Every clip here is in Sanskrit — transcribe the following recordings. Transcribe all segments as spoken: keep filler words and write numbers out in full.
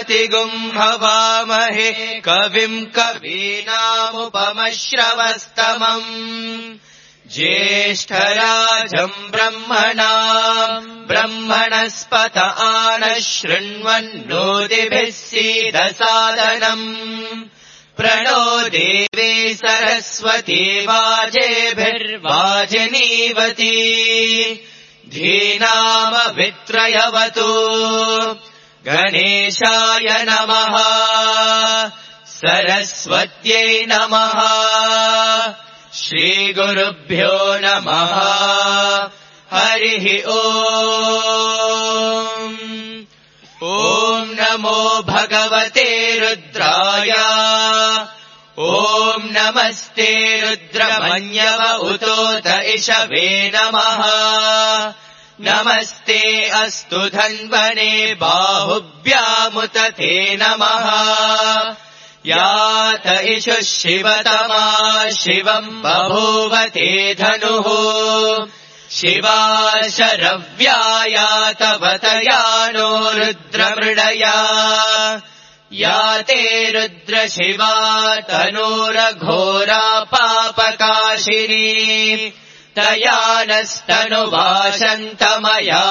प्रतिगुम् हवामहे कविम् कवीनामुपमश्रवस्तमम् ज्येष्ठराजम् ब्रह्मणाम् ब्रह्मणस्पत आनः शृण्वन्नोतिभिः सीदसादनम् प्रणो देवी सरस्वती वाजेभिर्वाजिनीवती धीनामभित्रयवतु गणेशाय नमः सरस्वत्यै नमः श्रीगुरुभ्यो नमः हरिः ओम् ॐ नमो भगवते रुद्राय ॐ नमस्ते रुद्रमन्यव उतोत इषवे नमः नमस्ते अस्तु धन्वने बाहुभ्यामुत ते नमः यात इषुः शिवतमा शिवम् बभूव ते धनुः शिवा शरव्या तवतयानो रुद्रमृडया याते रुद्रशिवा तनूरघोरा पापकाशिनी तया नस्तनुवाशन्तमया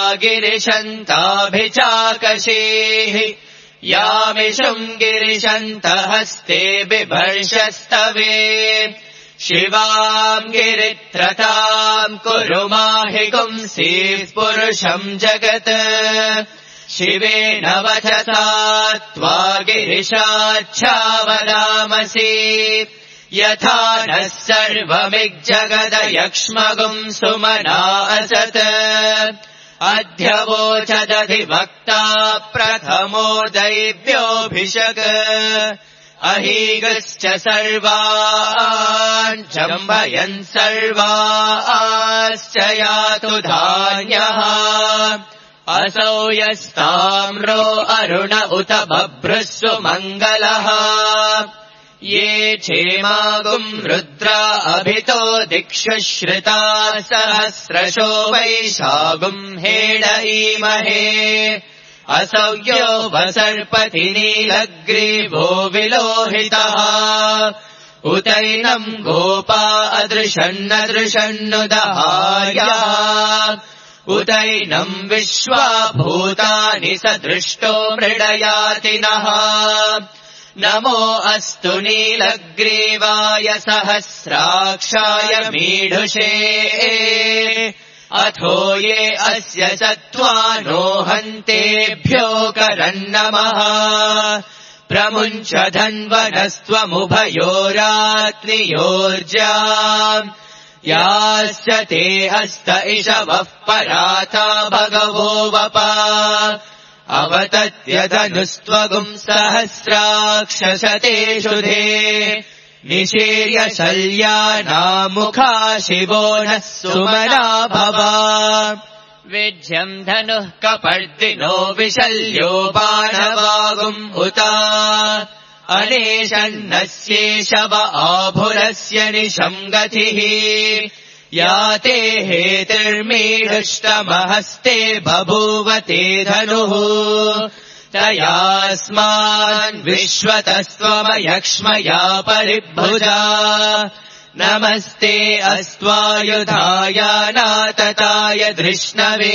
गिरिशन्ताभिचाकशीः यामिषुम् गिरिशन्तहस्ते बिभर्षस्तवे शिवाम् गिरित्रताम् कुरु माहि पुंसीः पुरुषम् जगत् शिवेन वचसा त्वा गिरिशाच्छावदामसि यथा नः सर्वमिज्जगदयक्ष्मगुम् सुमना असत् अध्यवोचदधिवक्ता प्रथमो दैव्योऽभिषक् अहीगश्च सर्वान् जम्भयन् सर्वाश्च यातु धान्यः असौ यस्ताम्रो अरुण उत बभ्रुः मङ्गलः ये क्षेमागुम् रुद्रा अभितो दिक्षु श्रिता सहस्रशो वैशागुम् हेडईमहे असौयो वसर्पति नीलग्रीवो विलोहितः उतैनम् गोपा अदृशन्नदृशन्नुदहार्या उतैनम् विश्वा भूतानि सदृष्टो मृडयातिनः नमो अस्तु नीलग्रीवाय सहस्राक्षाय मीढुषे अथो ये अस्य सत्त्वानो हन्तेभ्यो करन्नमः प्रमुञ्च धन्वनस्त्वमुभयोरात्नियोर्जा याश्च ते हस्त इषवः पराता भगवो वपा अवतत्यधनुस्त्वगुम् सहस्राक्षसतेषु धे निशीर्य शल्यानामुखा शिवो नः सुमना भवा विज्यम् धनुः कपर्दिनो विशल्यो बाणवागुम् उता अनेशन्नस्येषव आभुरस्य निशम् गतिः याते हेतिर्मीढुष्टमहस्ते बभूव ते धनुः तयास्मान् विश्वतस्त्वमयक्ष्मया परिभुजा नमस्ते अस्त्वायुधाय नातताय धृष्णवे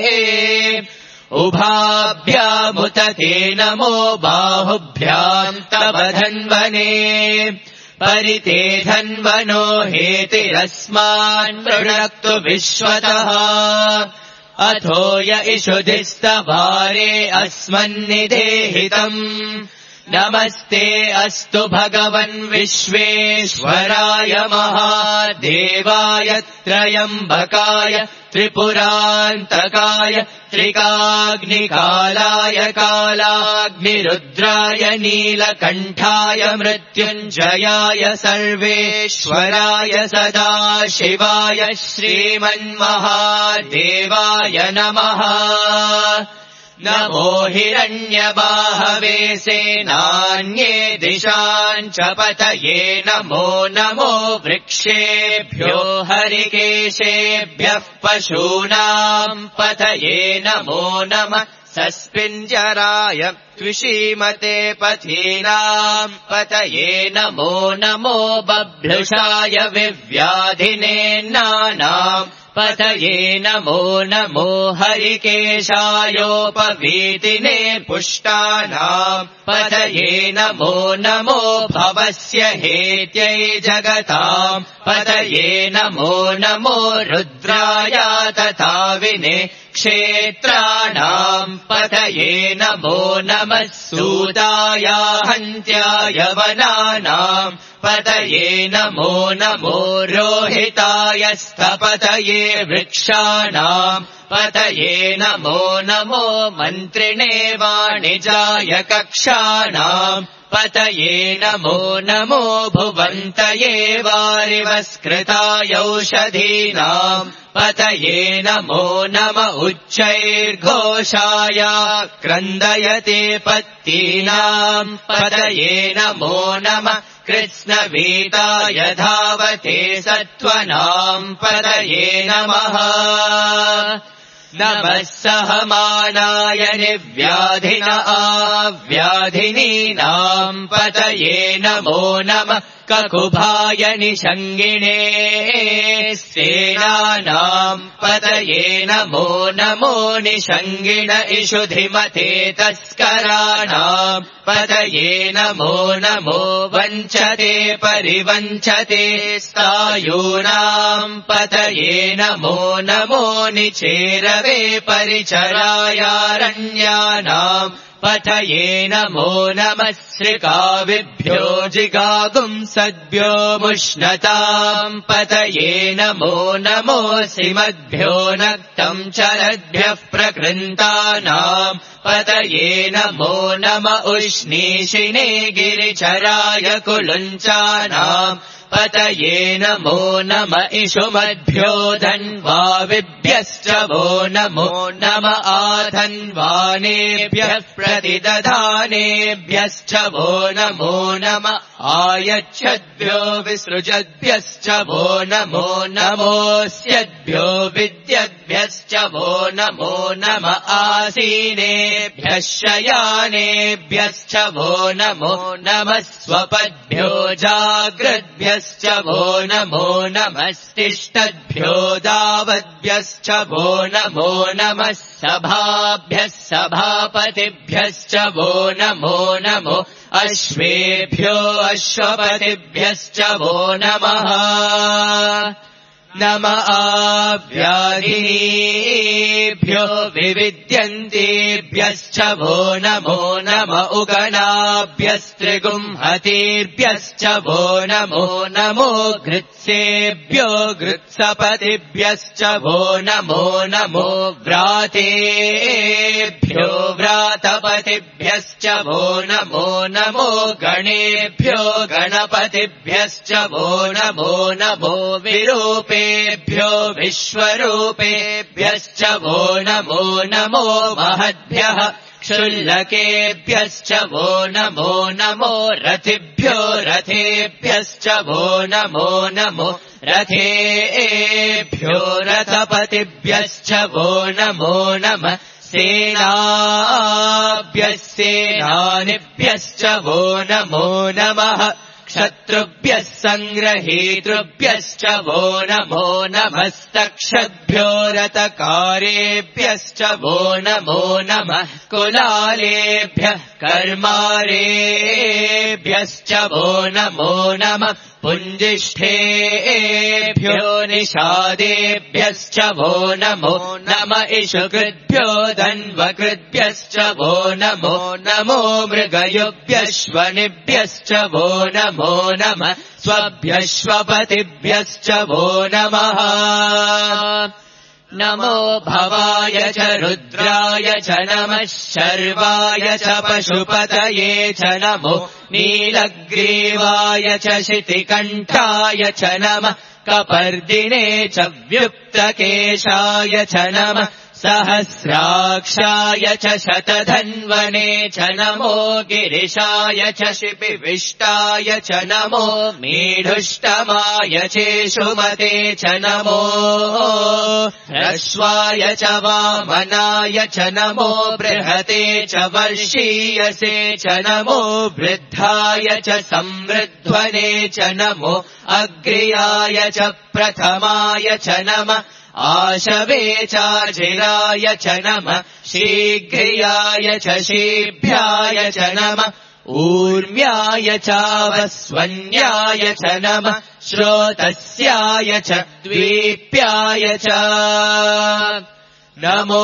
उभाभ्यामुत ते नमो बाहुभ्याम् तव धन्वने परिते धन्वनो हेतिरस्मान् मृणक्तु विश्वतः अथो य इषुधिस्तवारे अस्मन्निदेहितम् नमस्ते अस्तु भगवन् विश्वेश्वराय महादेवाय त्रयम्बकाय त्रिपुरान्तकाय त्रिकाग्निकालाय कालाग्निरुद्राय नीलकण्ठाय मृत्युञ्जयाय सर्वेश्वराय सदाशिवाय श्रीमन्महादेवाय नमः नमो हिरण्यबाहवे सेनान्ये दिशाञ्च पतये नमो नमो वृक्षेभ्यो हरिकेशेभ्यः पशूनाम् पतये नमो नमः सस्पिञ्जराय त्विषीमते पथीनाम् पतये नमो नमो बभ्रुषाय विव्याधिनेन्नानाम् पतये नमो नमो हरिकेशायोपवीतिने पुष्टानाम् पतये नमो नमो भवस्य हेत्यै जगताम् पतये नमो नमो रुद्राय तथा विने क्षेत्राणाम् पतये नमो नमः सूताय हन्त्याय वनानाम् पतये नमो नमो रोहिताय स्थपतये वृक्षाणाम् पतये नमो नमो मन्त्रिणे वाणिजाय कक्षाणाम् पतये नमो नमो भुवन्तये वारिवस्कृतायौषधीनाम् पतये नमो नम उच्चैर्घोषाय क्रन्दयते पत्तीनाम् पतये नमो नमः कृत्स्नवीताय धावते सत्त्वनाम् पतये नमः नमः सहमानाय निर्व्याधिन आव्याधिनीनाम् पतये नमो नमः ककुभाय निषङ्गिणे सेनानाम् पतये नमो नमो निषङ्गिण इषुधिमते तस्कराणाम् पतये नमो नमो वञ्चते परिवञ्चते स्थायूनाम् पतये नमो नमो निचेरवे परिचरायारण्यानाम् पतये नमो नमः श्रिकाविभ्यो जिगागुंसद्भ्यो मुष्णताम् पतये नमो नमो सिमद्भ्यो नक्तम् चरद्भ्यः प्रकृन्तानाम् पतये नमो नम उष्णीषिणे गिरिचराय कुलुञ्चानाम् पतये नमो नम इषुमद्भ्यो धन्वाविभ्यश्च वो नमो नम आधन्वानेभ्यः प्रतिदधानेभ्यश्च वो नमो नम आयच्छद्भ्यो विसृजद्भ्यश्च वो नमो नमोऽस्यद्भ्यो विद्यद्भ्यश्च वो नमो नम आसीनेभ्यः शयानेभ्यश्च वो नमो नमः स्वपद्भ्यो जाग्रद्भ्यश्च वो नमो नमस्तिष्ठद्भ्यो दावद्भ्यश्च वो नमो नमः सभाभ्यः सभापतिभ्यश्च वो नमो नमो अश्वेभ्यो अश्वपतिभ्यश्च वो नमः नम आव्याधिनीभ्यो विविद्यन्तेभ्यश्च वो नमो नम उगणाभ्यस्त्रिगुंहतेभ्यश्च वो नमो नमो घृत्सेभ्यो घृत्सपतिभ्यश्च वो नमो नमो व्रातेभ्यो व्रातपतिभ्यश्च वो नमो नमो गणेभ्यो गणपतिभ्यश्च वो नमो नमो विरूपे भ्यो विश्वरूपेभ्यश्च वो नमो नमो महद्भ्यः क्षुल्लकेभ्यश्च वो नमो नमो रथिभ्यो रथेभ्यश्च वो नमो नमो रथेभ्यो रथपतिभ्यश्च वो नमो नमः सेनाभ्यः सेनानिभ्यश्च वो नमो नमः क्षत्रुभ्यः सङ्ग्रहीतृभ्यश्च वो नमो नमस्तक्षद्भ्यो रतकारेभ्यश्च वो नमो नमः कुलालेभ्यः कर्मारेभ्यश्च वो नमो नमः पुञ्जिष्ठेभ्यो निषादेभ्यश्च वो नमो नम इषुकृद्भ्यो धन्वकृद्भ्यश्च वो नमो नमो मृगयुभ्यश्वनिभ्यश्च वो नमो नमः स्वभ्यश्वपतिभ्यश्च वो नमः नमो भवाय च रुद्राय च नमः शर्वाय च पशुपतये च नमो नीलग्रीवाय च शितिकण्ठाय च नमः कपर्दिने च व्युक्तकेशाय च नमः सहस्राक्षाय च शतधन्वने च नमो गिरिशाय च शिपिविष्टाय च नमो मीढुष्टमाय चेषुमते च नमो ह्रस्वाय च वामनाय च नमो बृहते च वर्षीयसे च नमो वृद्धाय च संवृध्वने च नमो अग्र्याय च प्रथमाय च नमः आशवे चाजिराय च नमः शीघ्रियाय च शीभ्याय च नमः ऊर्म्याय चावस्वन्याय च नमः श्रोतस्याय च द्वीप्याय च नमो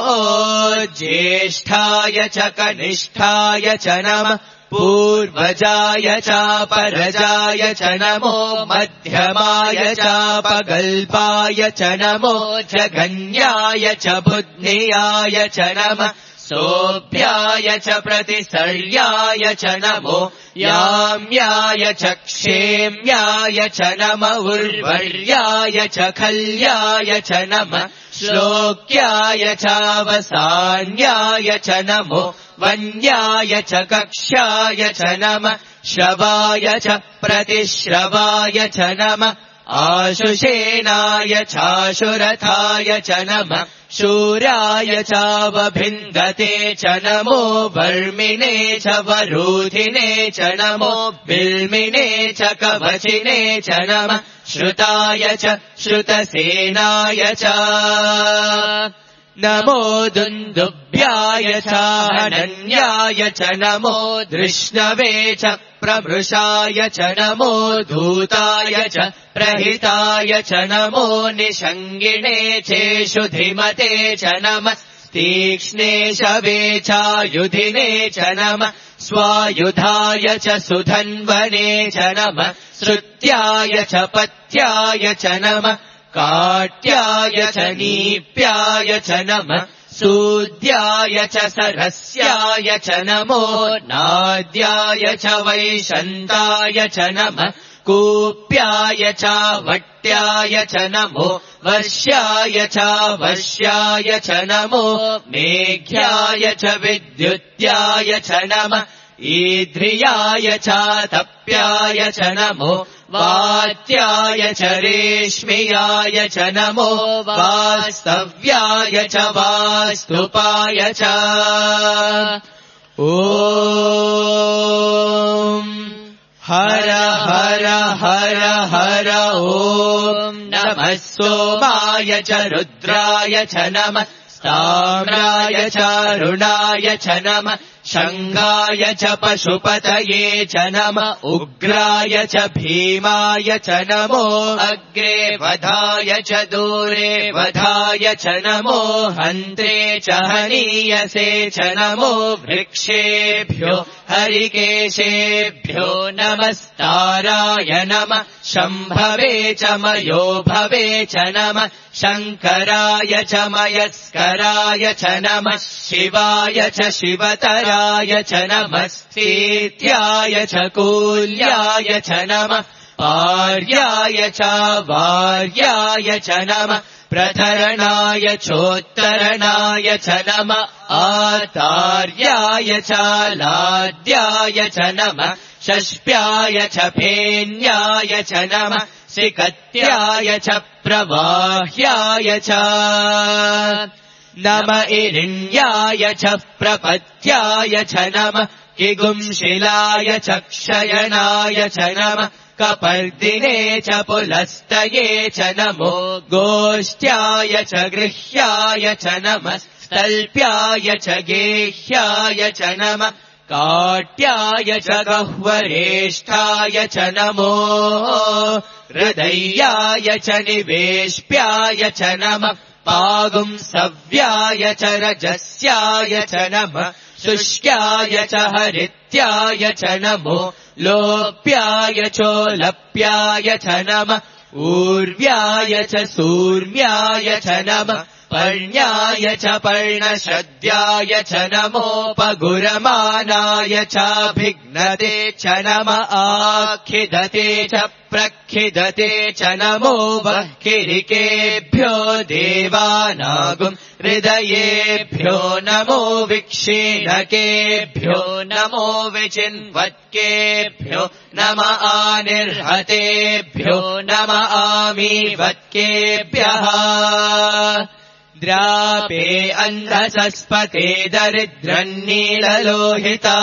ज्येष्ठाय च कनिष्ठाय च नमः पूर्वजाय चापरजाय च नमो मध्यमाय चापगल्पाय च नमो जघन्याय च बुद्ध्याय च नमः सोऽभ्याय च प्रतिसर्याय च नमो याम्याय च क्षेम्याय च नमः उर्वर्याय च खल्याय च नमः श्लोक्याय चावसान्याय च नमो वन्याय च कक्ष्याय च नमः श्रवाय च प्रतिश्रवाय च नमः आशुषेनाय चाशुरथाय च नमः शूराय चावभिन्दते च नमो वर्मिने च वरूधिने च नमो बिल्मिने च कवचिने च नमः श्रुताय च श्रुतसेनाय च नमो दुन्दुभ्याय चानन्याय च नमो धृष्णवे च प्रभृशाय च नमो धूताय च प्रहिताय च नमो निषङ्गिणे चेषुधिमते च नमः तीक्ष्णे शवे चायुधिने च नमः स्वायुधाय च सुधन्वने च नमः श्रुत्याय च पथ्याय च नमः काट्याय च नीप्याय च नमः सूद्याय च सरस्याय च नमो नाद्याय च वैशन्ताय च नमः कूप्याय च वट्याय च नमो वर्ष्याय च वर्ष्याय च नमो मेघ्याय च विद्युत्याय च नमः ईध्रियाय च तप्याय च नमो वात्याय च रेश्मियाय च नमो वास्तव्याय च वास्तुपाय च ॐ हर हर हर हर ॐ नमः सोमाय च रुद्राय च नमः ताम्राय चारुणाय च नमः शङ्गाय च पशुपतये च नमः उग्राय च भीमाय च नमो अग्रे वधाय च दूरे वधाय च नमो हन्त्रे च हनीयसे च नमो वृक्षेभ्यो हरिकेशेभ्यो नमस्ताराय नमः शम्भवे च मयोभवे च नमः शङ्कराय च मयस्कराय च नमः शिवाय च शिवतराय च नमः स्थीत्याय च कूल्याय च नमः पार्याय च वार्याय च नमः प्रधरणाय चोत्तरणाय च नमः आतार्याय च लाद्याय च नमः षष्प्याय च फेन्याय च नमः सिकत्याय च प्रवाह्याय च नम इरिण्याय च प्रपत्याय च नमः किगुंशिलाय च क्षयनाय च नमः कपर्दिने च पुलस्तये च नमो गोष्ठ्याय च गृह्याय च नमः स्तल्प्याय च गेह्याय च नमः काट्याय च गह्वरेष्ठाय च नमो हृदयाय च निवेश्प्याय च नमः पागुंसव्याय च रजस्याय च नमः शुष्क्याय च हरित्याय च नमो लोप्याय चोलप्याय च नमः ऊर्व्याय च सूर्म्याय च नमः पर्ण्याय च पर्णश्रद्धाय च नमोपगुरमानाय चाभिघ्नते च नम आखिदते च प्रखिदते च नमो वह्किरिकेभ्यो देवानागुं हृदयेभ्यो नमो विक्षीणकेभ्यो नमो विचिन्वत्केभ्यो नम आनिर्हतेभ्यो नम आमीवत्केभ्यः द्रापे अन्धसस्पते दरिद्रन्नीललोहिता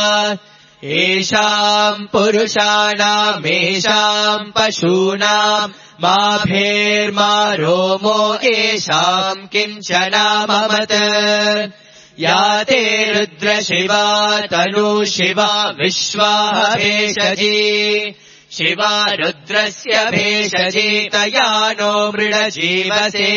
येषाम् पुरुषाणामेषाम् पशूनाम् माभेर्मा रोमो येषाम् किञ्चनाममत या ते रुद्रशिवा तनु शिवा विश्वाः भेषजी शिवा रुद्रस्य भेषजी तया नो मृडजीवसे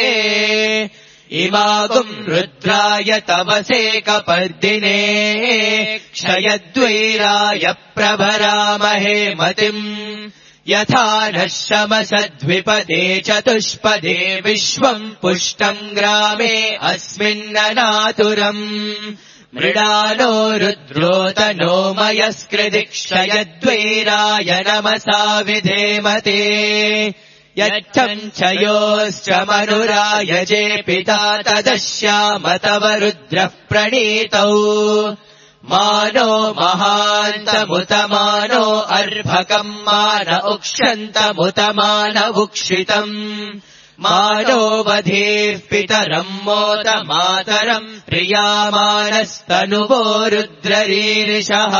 इमागुम् रुद्राय तवसे कपर्दिने क्षयद्वैराय प्रभरामहे मतिम् यथा नः शमसद्विपदे चतुष्पदे विश्वम् पुष्टम् ग्रामे अस्मिन्ननातुरम् मृडानो रुद्रोतनो मयस्कृदिक्षयद्वैराय नमसा विधेमते यच्छम् च योश्च मनुराय जे पिता तदश्याम तव रुद्रः प्रणीतौ मानो महान्तमुतमानो अर्भकम् मान उक्षन्तमुतमानवुक्षितम् मानो वधेः पितरम् मोत मातरम् प्रियामानस्तनुवो रुद्ररीरिषः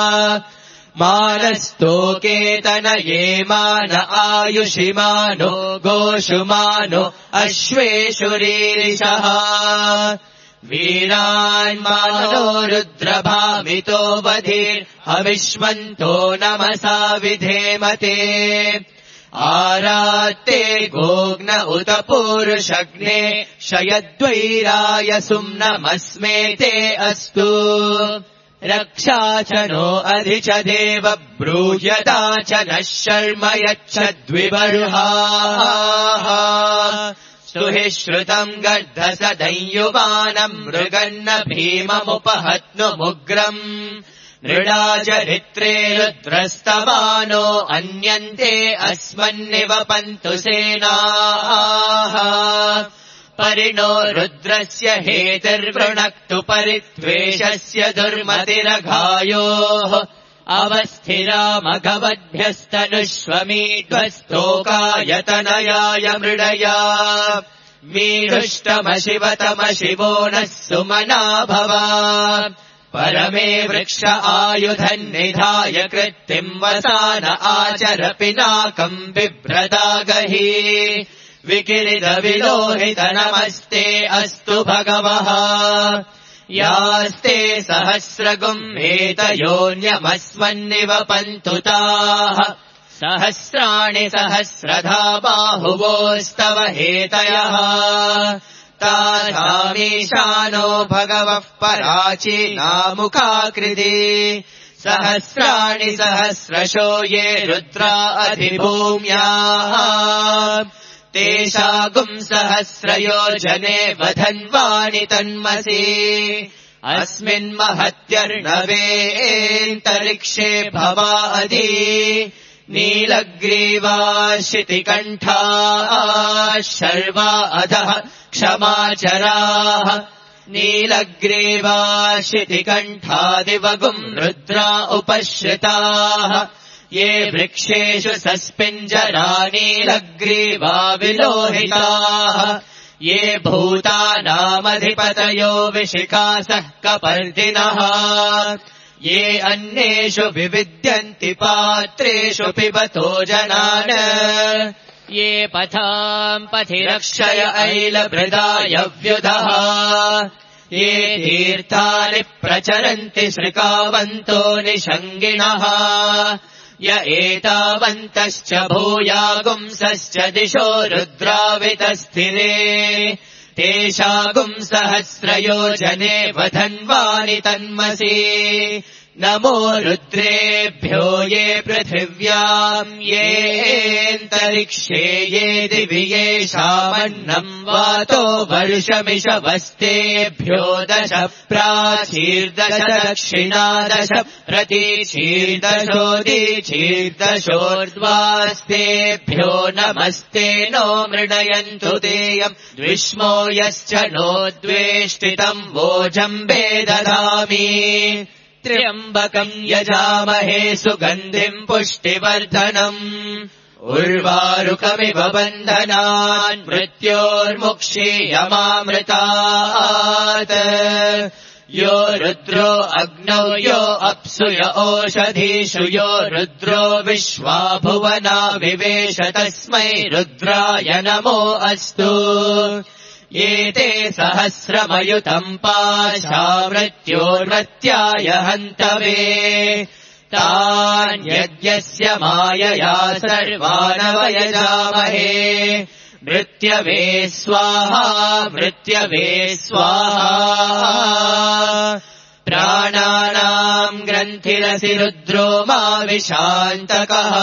मानस्तोकेतनये मान आयुषिमानो गोषुमानो अश्वेषुरीरिषः वीरान्मानो रुद्रभामितो वधीर्हविष्मन्तो नमसा विधेमते आरात्ते गोग्न उत पूरुषग्ने शयद्वैराय सुम्नमस्मे ते अस्तु रक्षा च नो अधि च देव ब्रूयता च नः शर्म यच्छद्विबर्हाः स्तुहि श्रुतम् गर्धसदंयुवानम् मृगन्न भीममुपहत्नुमुग्रम् मृडाचरित्रे रुद्रस्तवानो अन्यन्ते अस्मन्निवपन्तु सेनाः परिणो रुद्रस्य हेतिर्वृणक्तु परित्वेषस्य दुर्मतिरघायोः अवस्थिरामघवद्भ्यस्तनुष्वमीध्वस्तोकायतनयाय मृडया मीढुष्टमशिवतमशिवो नः सुमना भव परमे वृक्ष आयुधन्निधाय कृत्तिम् वसान आचर पिनाकम् बिभ्रदागहि विकिरितविलोहित नमस्ते अस्तु भगवः यास्ते सहस्रगुम् एतयोऽन्यमस्मन्निवपन्तु ताः सहस्राणि सहस्रधा बाहुवोस्तव हेतयः तासामीशानो भगवः पराचीनामुखाकृति सहस्राणि सहस्रशो ये रुद्रा अधिभूम्याः तेषागुम् सहस्रयोजने वधन्वानि तन्मसि अस्मिन्महत्यर्णवेऽन्तरिक्षे भवादि नीलग्रीवा शितिकण्ठाः शर्वा अधः क्षमाचराः नीलग्रीवा शितिकण्ठादिवगुम् रुद्रा उपश्रिताः ये वृक्षेषु सस्पिञ्जरा नीलग्रीवा विलोहिताः ये भूतानामधिपतयो विशिखासः कपर्दिनः ये अन्येषु विविद्यन्ति पात्रेषु पिबतो जनान् ये पथाम् पथिरक्षय ऐलभृदायव्युधः ये तीर्थानि प्रचरन्ति श्रिकावन्तो निषङ्गिणः य एतावन्तश्च भूयागुंसश्च दिशो रुद्रावितस्थिरे तेषागुम् सहस्रयोजने वधन्वानि तन्मसि नमो रुद्रेभ्यो ये पृथिव्याम् येऽन्तरिक्षे ये दिवि येषामन्नम् वातो वर्षमिषवस्तेभ्यो दश प्राचीर्दश दक्षिणादश प्रतीचीर्दशोदीचीर्दशोर्ध्वास्तेभ्यो नमस्ते नो मृणयन्तु तेयम् द्विष्मो यश्च नो द्वेष्टितम् वोजम्बे ददामि त्र्यम्बकम् यजामहे सुगन्धिम् पुष्टिवर्धनम् उर्वारुकमिव बन्धनान् मृत्योर्मुक्षीयमामृतात् यो रुद्रो अग्नौ यो अप्सु य ओषधीषु यो रुद्रो विश्वा भुवना विवेश तस्मै रुद्राय नमो अस्तु एते सहस्रमयुतम् पाशा मृत्योर्मर्त्याय हन्तवे तान् यज्ञस्य मायया सर्वानवयजामहे मृत्यवे स्वाहा मृत्यवे स्वाहा प्राणानाम् ग्रन्थिरसि रुद्रो मा विशान्तकः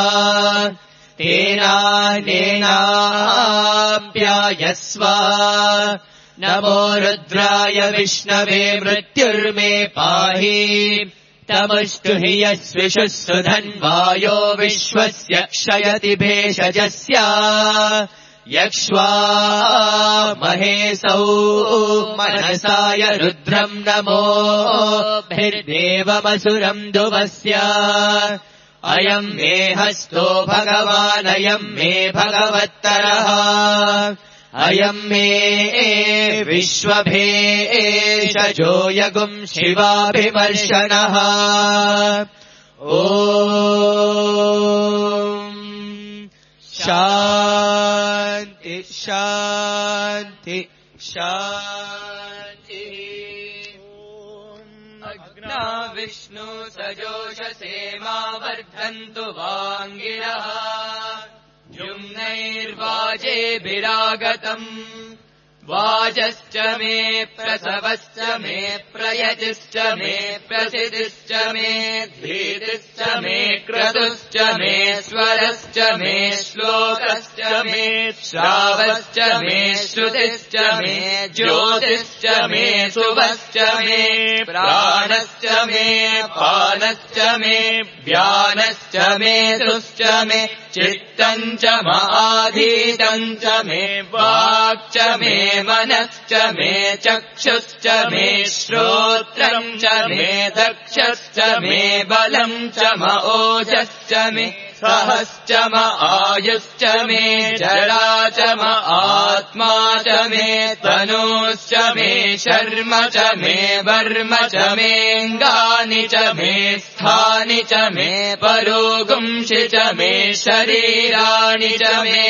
तेनानेनाप्यायस्व नमो रुद्राय विष्णवे मृत्युर्मे पाहि तमस्तु हि यस्विषुः सुधन्वायो विश्वस्य क्षयति भेषजस्य यक्ष्वा महेशौ मनसाय रुद्रम् नमो भिर्देवमसुरम् दुवस्य अयम् मे हस्तो भगवानयम् मे भगवत्तरः अयम् मे विश्वभेषजो यगुम् शिवाभिमर्शनः ॐ शान्ति शान्ति शान्ति अग्ना विष्णु सजोषसे मा वर्धन्तु वाङ्गिरः जुम्नैर्वाजेभिरागतम् वाजश्च मे प्रसवश्च मे प्रयजिश्च मे प्रसिदिश्च मे धीतिश्च मे क्रतुश्च मे स्वरश्च मे श्लोकश्च मे श्रावश्च मे श्रुतिश्च मे ज्योतिश्च मे शुभश्च मे प्राणश्च मे पानश्च मे व्यानश्च मे सुश्च मे चित्तम् च माधीतम् च मे वाक् च मे मनश्च मे चक्षुश्च मे श्रोत्रम् च मे दक्षश्च मे बलम् च म ओजश्च मे सहश्च म आयुश्च मे जरा च म आत्मा च मे तनूश्च मे शर्म च मे वर्म च मेऽङ्गानि च मे स्थानि च मे परोगुंषि च मे शरीराणि च मे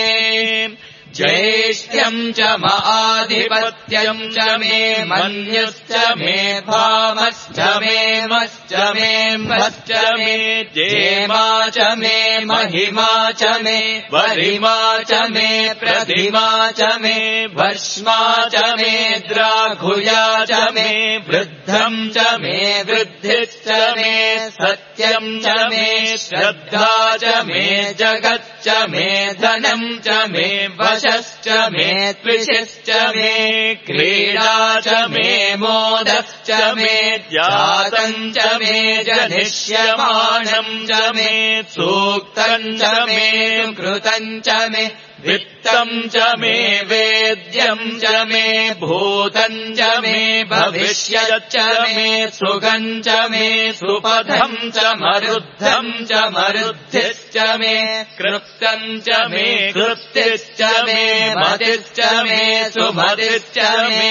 ज्येष्ठ्यम् च माधिपत्यम् च मे मन्युश्च मे भामश्च मे मश्च मे भश्च मे जेमा च मे महिमा च मे वरिमा च मे प्रतिमा च मे भस्मा च मे द्राघुया च मे वृद्धम् च मे वृद्धिश्च मे सत्यम् च मे श्रद्धा च मे जगच्च मे धनम् च मे वशश्च मे त्विषश्च मे क्रीडा च मे मोदश्च मे जातम् च मे जनिष्यमाणम् च मे सूक्तम् च मे कृतम् च मे वित्तम् च मे वेद्यम् च मे भूतम् च मे भविष्यच्च मे सुखम् च मे सुपथम् च मरुद्धम् च मरुद्धिश्च मे कृप्तम् च मे कृप्तिश्च मे मतिश्च मे सुमतिश्च मे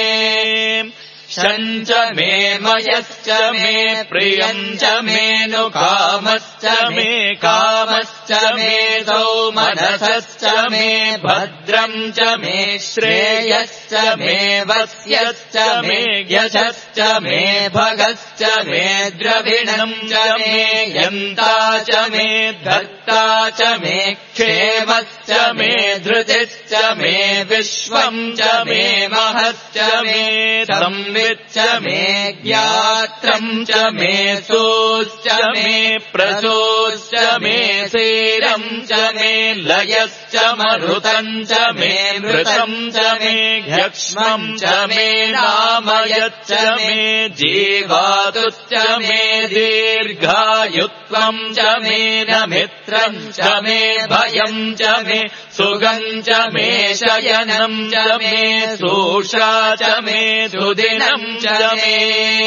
शम् च मे मयश्च मे प्रियम् च मे नु कामश्च मे कामश्च मे सौमनसश्च मे भद्रम् च मे श्रेयश्च मे वस्यश्च मे यशश्च मे भगश्च मे द्रविणम् च मे यन्ता च मे धर्ता च मे क्षेमश्च यश्च मे धृतिश्च मे विश्वम् च मे महश्च मे संविच्च मे ज्ञात्रम् च मे सोश्च मे प्रसोश्च मे सेरम् च मे लयश्च मरुतम् च मे मृतम् च मे ह्यक्ष्मम् च मे नामयच्च मे जीवातुश्च मे दीर्घायुत्वम् च मे न मित्रम् च मे भयम् च मे सुगम् च मे शयनम् च मे सोषा च मे सुदिनम् च मे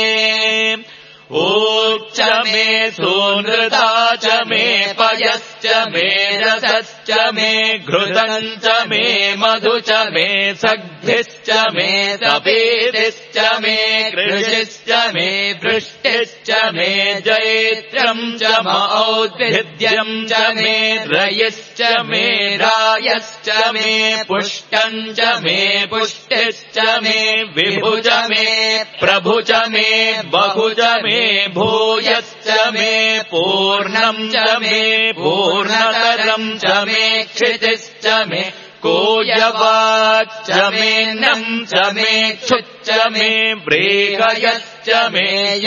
ऊक् मे सुनृता च मे पयश्च मे रसश्च मे घृतम् च मे मधु च मे सग्भिश्च मे सपेतिश्च मे कृषिश्च मे वृष्टिश्च मे जैत्रम् च मौद्भिद्यम् च मे रयिश्च मे रायश्च मे पुष्टम् च मे पुष्टिश्च मे विभु च मे प्रभु च मे बहु च मे भूयश्च मे पूर्णम् च मे पूर्णतरम् च मे क्षितिश्च मे कोयवाच्च मे नम् च मे क्षुच्च मे व्रेहयश्च मे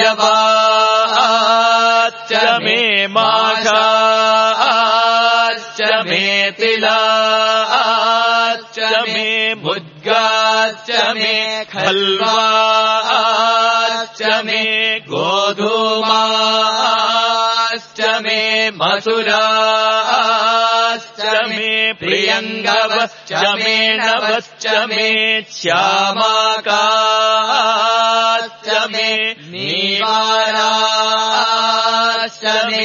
यवाच्च मे माघाच्च मे तिलाच्च मे मुद्गाच्च मे खल्वाच्च मे गोधूमाश्च मे मसुराश्च मे प्रियङ्गवश्च मे नवश्च मे श्यामाकाश्च मे नीवाराश्च मे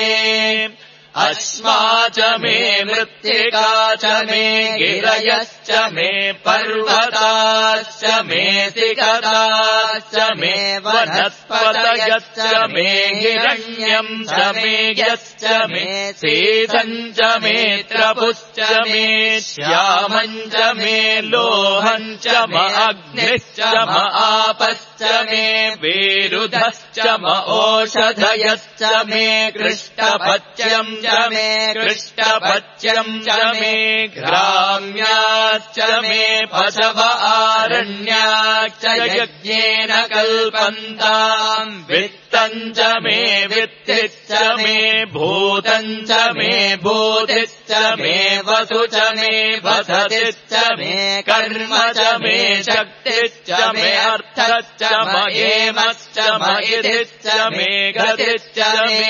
अश्मा च मे मृत्तिका च मे गिरयश्च मे पर्वताश्च मे सिकताश्च मे वनस्पतयश्च मे हिरण्यम् च मे यश्च मे सेदम् च मे त्रपुश्च मे श्यामम् च मे लोहम् च म अग्निश्च म आपश्च मे वेरुधश्च म ओषधयश्च मे कृष्टपच्यम् च मे कृष्टपच्यम् च मे ग्राम्याश्च मे पशव आरण्याश्च यज्ञेन कल्पन्ताम् वित्तम् च मे वित्तिश्च मे भूतम् च मे भूतिश्च मे वसु च मे वसतिश्च मे कर्म च मे शक्तिश्च मे अर्थश्च मयेमश्च मयिधिश्च मे गतिश्च मे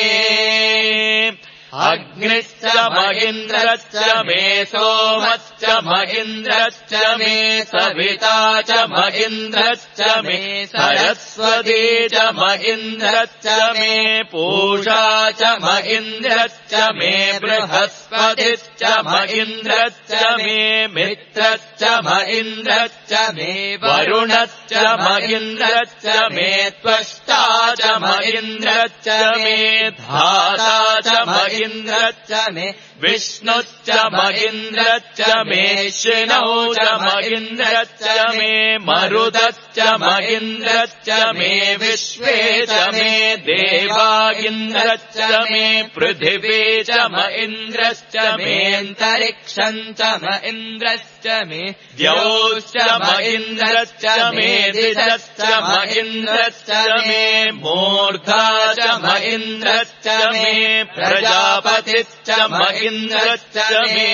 अग्निश्च महीन्द्रश्च मे सोमश्च महीन्द्रश्च मे सविता च महीन्द्रश्च मे सरस्वती च महीन्द्रश्च मे पूषा च महीन्द्रश्च मे बृहस्पतिश्च महीन्द्रश्च मे मित्रश्च महीन्द्रश्च मे वरुणश्च महीन्द्रश्च मे त्वष्टा च महीन्द्रश्च मे धाता च महीन्द्रश्च मे विष्णुश्च महीन्द्रश्च मे श्रिणौ च महीन्द्रश्च मे मरुदश्च महीन्द्रश्च मे विश्वे च मे देवा इन्द्रश्च मे पृथिवी च महीन्द्रश्च मेऽन्तरिक्षम् च महीन्द्रश्च मे द्यौश्च महीन्द्रश्च मे दिशश्च महीन्द्रश्च मे मूर्धा च महीन्द्रश्च मे प्रजापतिश्च महीन्द्रश्च मे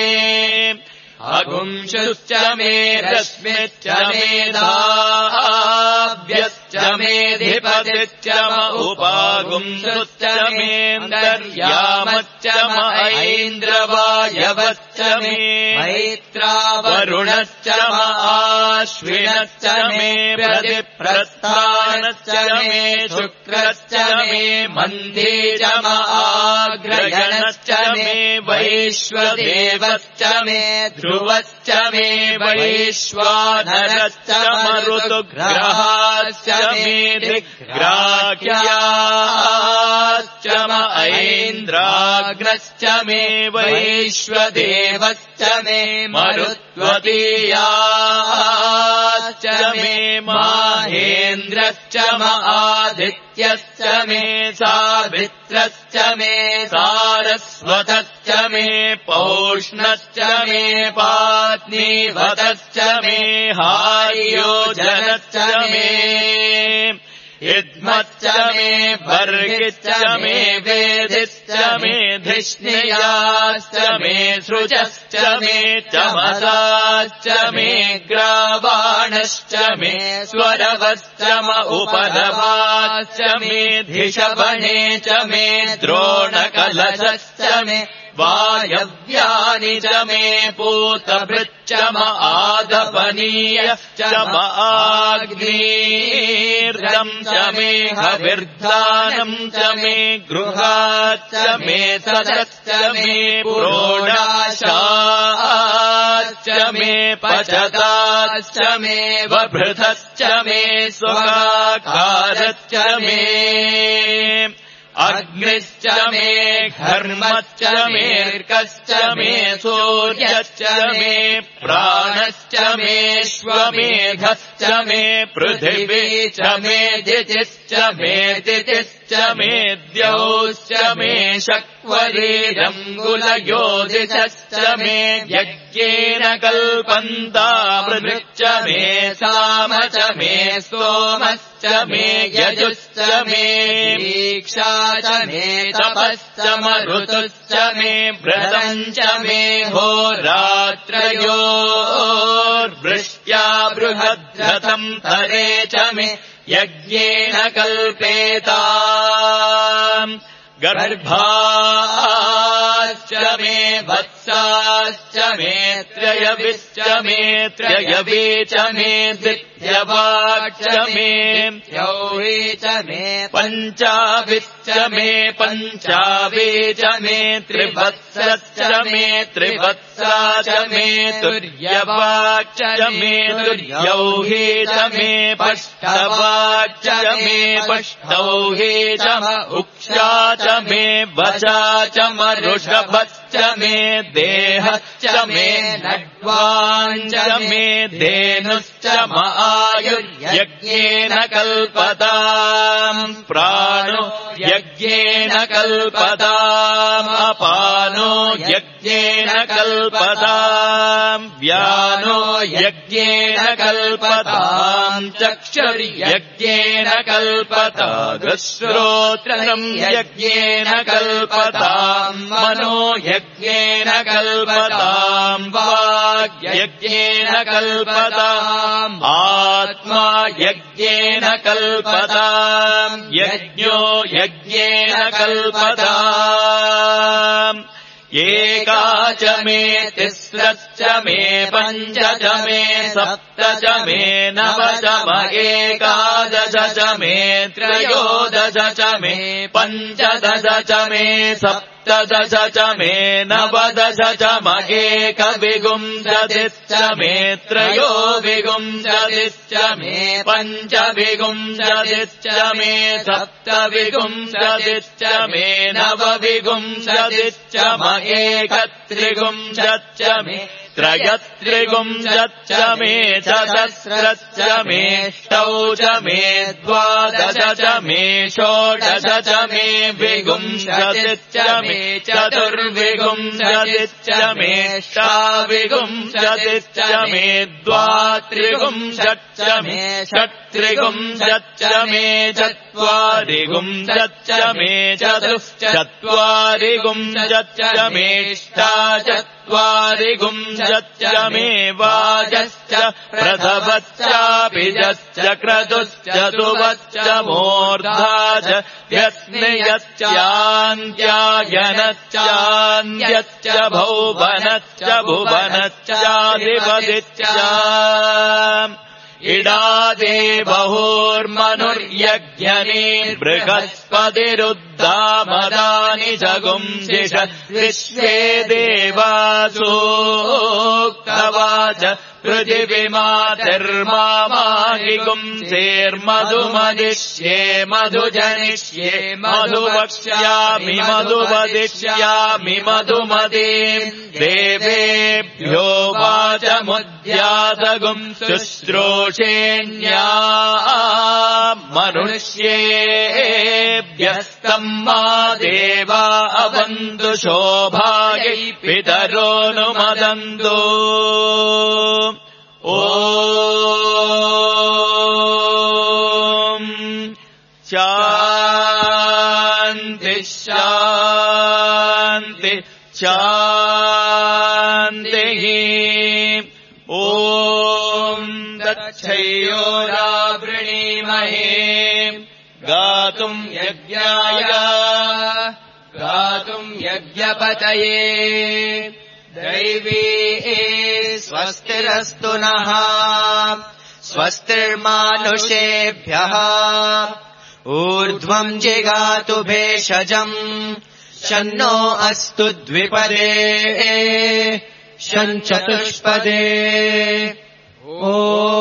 अगुंशुश्च मे रश्मिश्च मे दाभ्यश्च मेऽधिपतिश्च म उपागुंशुश्च मेऽन्तर्यामश्च म ऐन्द्रवायवश्च मे मैत्रावरुणश्च म आश्विनश्च मे प्रतिप्रस्थानश्च मे शुक्रश्च मे मन्दी च म आग्रयणश्च मे वैश्वदेवश्च मे ध्रुवश्च मे वैश्वानरश्च मरुतुग्रहाश्च मे दिग्राह्याश्च म ऐन्द्राग्नश्च मे वैश्वदेवश्च मे मरुत्वतीयाश्च मे माहेन्द्रश्च म आदित्यश्च मे सावित्रश्च मे सारस्वतश्च मे पौष्णश्च मे पात्नीवतश्च मे हार्योजनश्च मे इद्मश्च मे बर्हिश्च मे वेदिश्च मे धिष्णियाश्च मे सृजश्च मे चमसाश्च मे ग्रावाणश्च मे स्वरवश्च म उपरवाश्च मे धिषवणे च मे द्रोणकलशश्च मे वायव्यानि च मे पूतभृच्च म आदपनीयश्च म आग्नेर्दम् च मे हविर्दानम् च मे गृहाच्च मे सदश्च मे पुरोडाशाच्च मे पचताच्च मे वभृतश्च मे स्वगाकारश्च मे अग्निश्च मे घर्मश्च मेऽर्कश्च मे सूर्यश्च मे प्राणश्च मेऽश्वमेधश्च मे पृथिवी च मे दितिश्च मे दितिश्च मे द्यौश्च मे शक्वरीरङ्गुलयोदिशश्च मे यज्ञेन कल्पन्तामृतश्च मे साम च मे सोमश्च मे यजुश्च मे दीक्षा च मे तपश्च मरुतुश्च मे व्रतम् च मे होरात्रयोर्वृष्ट्या बृहद्रथम् तरे च मे यज्ञेन कल्पेताम् गर्भाश्च मे वत्साश्च मे त्रयविश्च मे त्रयवी च मे दित्यवाक्च मे यौही च मे पञ्चाविश्च मे पञ्चावी च मे त्रिवत्सश्च मे त्रिवत्सा च मे तुर्यवाक्च मे तुर्यौही च मे पष्टवाक्च मे पष्टौही च उक्षा च मे वचा च मरुषभश्च मे देहश्च मे नड्वाञ्च मे धेनुश्च म आयुर्यज्ञेन कल्पताम् प्राणो यज्ञेन कल्पताम् अपानो यज्ञेन कल्पताम् व्यानो यज्ञेन कल्पताम् चक्षुर्यज्ञेन कल्पताम् श्रोत्रम् यज्ञेन कल्पताम् मनो यज्ञेन कल्पताम् वाग्यज्ञेन कल्पताम् आत्मा यज्ञेन कल्पताम् यज्ञो यज्ञेन कल्पताम् एका च मे तिस्रश्च मे पञ्च च मे सप्त च मे नव च म एकादश च मे त्रयोदश च मे पञ्चदश च मे सप्तदश च मे नवदश च म एकविंशतिश्च मे त्रयो विंशतिश्च मे पञ्चविंशतिश्च मे सप्तविंशतिश्च मे नवविंशतिश्च म एकत्रिंशच्च मे त्रयत्रिंशच्च मे चतस्रच्च मे ष्टौ च मे द्वादश च मे षोडश च मे विंशतिश्च मे चतुर्विंशतिश्च मे षाविंशतिश्च मे द्वात्रिंशच्च मे षट्त्रिंशच्च मे चत्वारिंशच्च मे चतुश्चत्वारिंशच्च मे ष्टाचत्वारिंशच्च मे वाजश्च प्रथवश्चाभिजश्च क्रतुश्च तुवश्च मूर्धा च व्यस्मयश्चान्त्यायनश्चान्यश्च भौवनश्च भुवनश्चाधिपतिश्च इडादे बहुर्मनुर्यज्ञने बृहस् बृहस्पतिरुद्दामदानि जगुंसिष विश्वे देवासूक्तवाच पृथिवीमातिर्मामाहिगुंसेर्मधुमदिष्ये मधुजनिष्ये मधुवक्ष्यामि मधुवदिष्यामि मधुमतीम् देवेभ्यो वाचमुद्यातगुं शुश्रूषेण्या मनुष्येभ्यस्तम् मा देवा अवन्तु शोभायै पितरोऽनुमदन्तु ॐ शान्ति शान्ति शान्तिः ॐ दक्षयोरावृणीमहे गातुम् यज्ञाय गातुम् यज्ञपतये दैवी स्वस्तिरस्तु नः स्वस्तिर्मानुषेभ्यः ऊर्ध्वम् जिगातु भेषजम् शन्नो अस्तु द्विपदे शञ्चतुष्पदे ॐ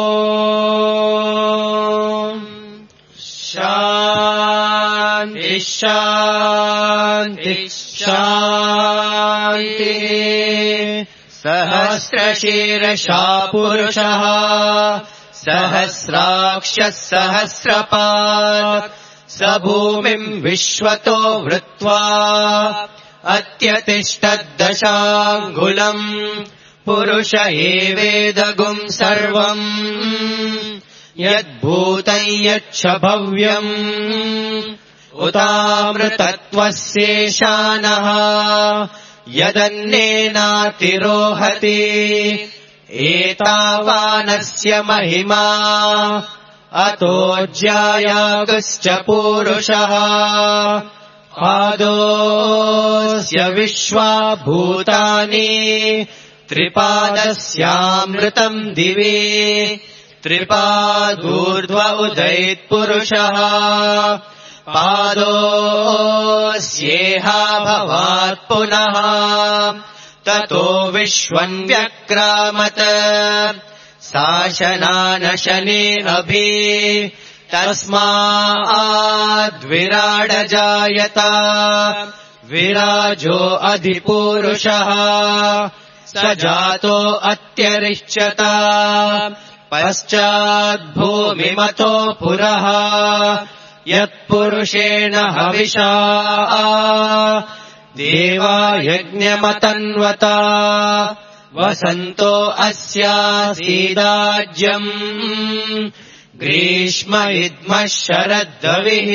शान्ति शान्ति शान्तिः सहस्रशीर्षा पुरुषः सहस्राक्षः सहस्रपात् स भूमिम् विश्वतो वृत्वा अत्यतिष्ठद्दशाङ्गुलम् पुरुष एवेदगुम् सर्वम् यद्भूतम् यच्च भव्यम् उतामृतत्वस्येशानः यदन्नेनातिरोहति एतावानस्य महिमा अतो ज्यायागश्च पूरुषः पादोऽस्य विश्वा भूतानि त्रिपादस्यामृतम् दिवि त्रिपादूर्ध्व उदैत्पुरुषः पादोऽस्येहा भवात् पुनः ततो विश्वम् व्यक्रामत शासनानशनेऽभि तस्माद्विराडजायत विराजो अधिपूरुषः स जातो अत्यरिच्यत पश्चाद्भूमिमतो पुरः यत्पुरुषेण हविषा देवा यज्ञमतन्वता वसन्तो अस्यासीदाज्यम् ग्रीष्म इद्मः शरद्दविः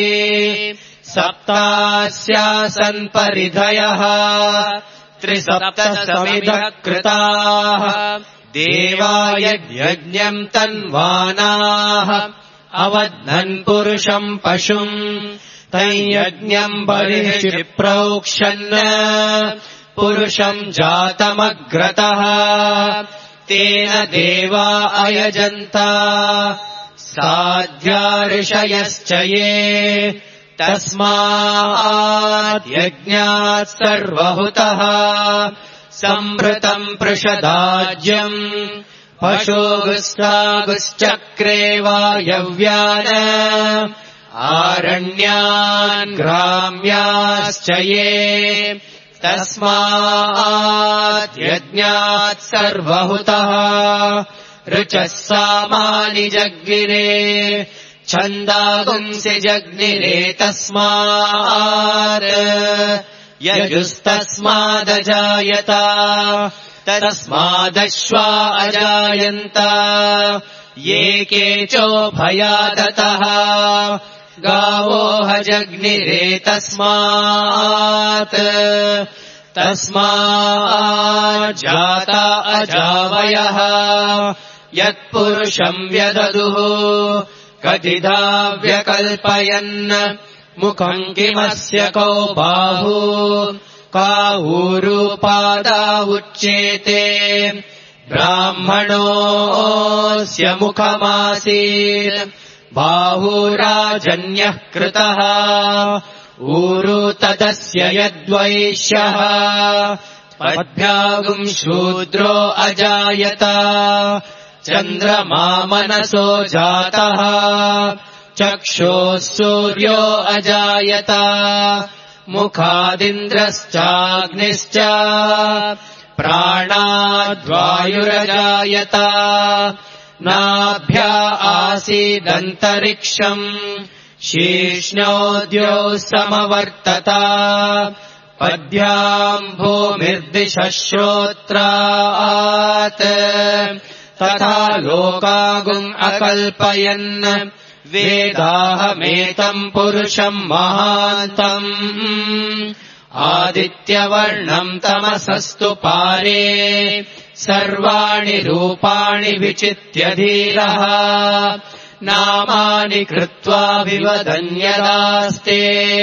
सप्तास्यासन् परिधयः त्रिसप्तसमिधः कृताः देवा यज्ञम् तन्वानाः अवध्नन् पुरुषम् पशुम् तैयज्ञम् बर्हिषि प्रोक्षन् पुरुषम् जातमग्रतः तेन देवा अयजन्त साध्या ऋषयश्च ये तस्मात् यज्ञात् सर्वहुतः संवृतम् पृषदाज्यम् पशुगुस्तागुश्चक्रे वायव्यान् आरण्यान् ग्राम्याश्च ये तस्मात् यज्ञात् सर्वहुतः ऋचः सामानि जग्निरे छन्दागुंसि जग्निरे तस्मात् यजुस्तस्मादजायत तस्मादश्वा अजायन्त ये केचोभयादतः गावो हजग्निरे तस्मात् तस्माज्जाता अजावयः यत्पुरुषम् व्यददुः कतिधा व्यकल्पयन् मुखम् किमस्य कौ बाहु काऊरूपादा उच्येते ब्राह्मणोऽस्य मुखमासीत् बाहुराजन्यः कृतः ऊरु तदस्य यद्वैश्यः पद्भ्यागुम् शूद्रो अजायत चन्द्रमा मनसो जातः चक्षुः सूर्यो अजायत मुखादिन्द्रश्चाग्निश्च प्राणाद्वायुरजायत नाभ्या आसीदन्तरिक्षम् शीर्ष्णोद्यो समवर्तत पद्भ्याम् भूमिर्दिशः श्रोत्रात् तथा लोकागुम् अकल्पयन् वेदाहमेतम् पुरुषम् महान्तम् आदित्यवर्णम् तमसस्तु पारे सर्वाणि रूपाणि विचित्य धीरः नामानि कृत्वा विवदन्यदास्ते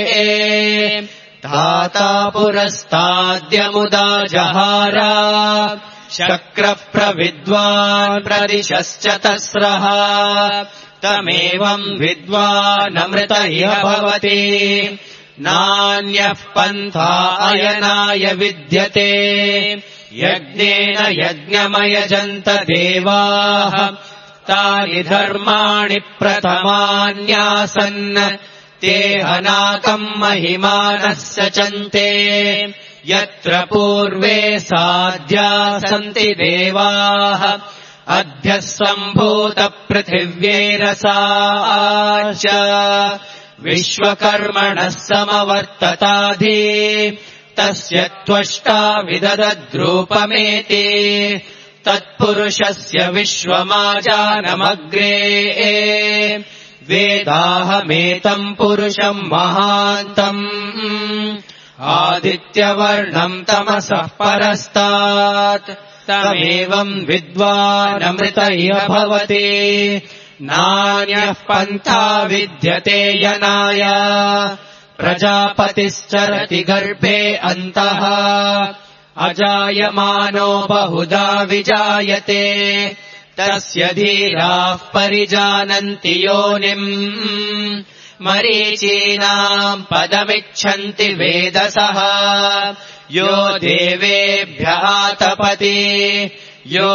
ताता पुरस्ताद्यमुदा जहार शक्रः प्रविद्वान् प्रदिशश्च तस्रः तमेवम् विद्वानमृत इह भवति नान्यः पन्था अयनाय विद्यते यज्ञेन यज्ञमयजन्त देवाः तानि धर्माणि प्रथमान्यासन् ते अनाकम् महिमानः सचन्ते यत्र पूर्वे साध्या सन्ति देवाः अभ्यः सम्भूतपृथिव्यैरसा च विश्वकर्मणः समवर्तताधि तस्य त्वष्टा विदधद्रूपमेति तत्पुरुषस्य विश्वमाजानमग्रे वेदाहमेतम् पुरुषम् महान्तम् आदित्यवर्णम् तमसः परस्तात् तमेवम् विद्वानमृत इह भवति नान्यः पन्था विद्यते यनाय प्रजापतिश्चरति गर्भे अन्तः अजायमानो बहुधा विजायते तस्य धीराः परिजानन्ति योनिम् मरीचीनाम् पदमिच्छन्ति वेदसः यो देवेभ्यः तपति यो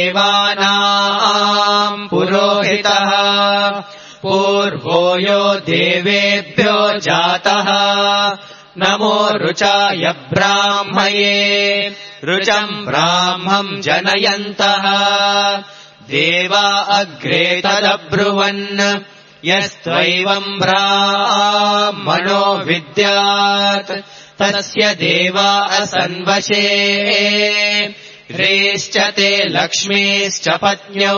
देवानाम् पुरोहितः पूर्वो यो देवेभ्यो जातः नमो रुचाय ब्राह्मये रुचम् ब्राह्मम् जनयन्तः देवा अग्रे तदब्रुवन् यस्त्वैवम् ब्राह्मणो विद्यात् तस्य देवा असन्वशे ह्रीश्च ते लक्ष्मीश्च पत्न्यो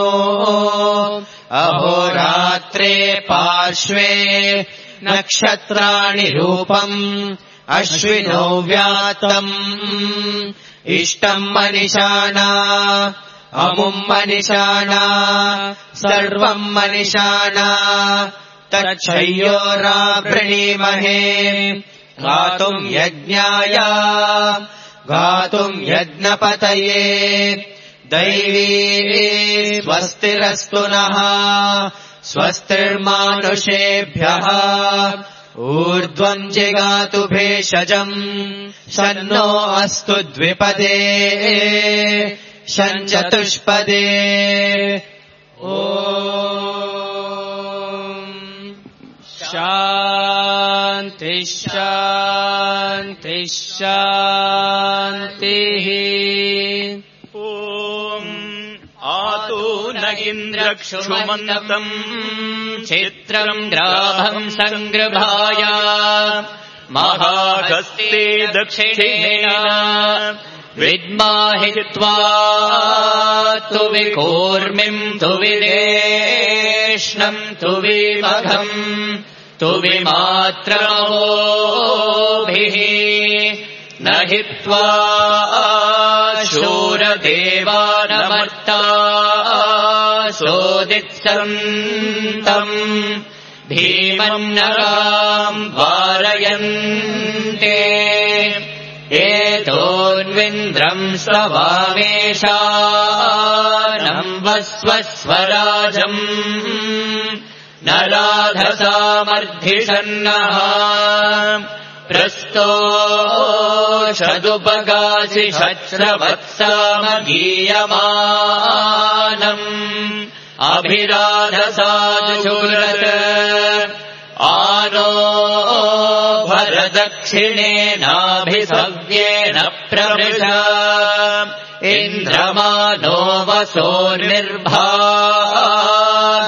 अहोरात्रे पार्श्वे नक्षत्राणि रूपम् अश्विनो व्यातम् इष्टम् मनिषाणा अमुम् मनिषाणा सर्वम् मनिषाणा तच्छय्योरावृणीमहे गातुम् यज्ञाय गातुम् यज्ञपतये दैवी स्वस्तिरस्तु नः स्वस्तिर्मानुषेभ्यः ऊर्ध्वम् जिगातु भेषजम् शन्नो अस्तु द्विपदे शञ्चतुष्पदे ॐ शान्ति शान्ति शान्तिः ॐ आतु न इन्द्रक्षुमन्तम् चित्रम् ग्राभम् सङ्गृभाय महाहस्ते दक्षिणेन विद्माहित्वा तु विकूर्मिम् तु विदेष्णम् तु विमघम् तु विमात्रमोभिः न हित्वा शूरदेवानमर्ता सोदित्सन्तम् भीमन्नराम् वारयन्ते एतोन्विन्द्रम् स्ववामेशानम् वस्वस्वराजम् न राधसामर्धिषन्नः प्रस्तोषदुपगासि शस्त्रवत्सामगीयमानम् अभिराधसाजुरत आनो भरदक्षिणेनाभिसव्येन प्रवृष इन्द्रमानो वसोर्निर्भाग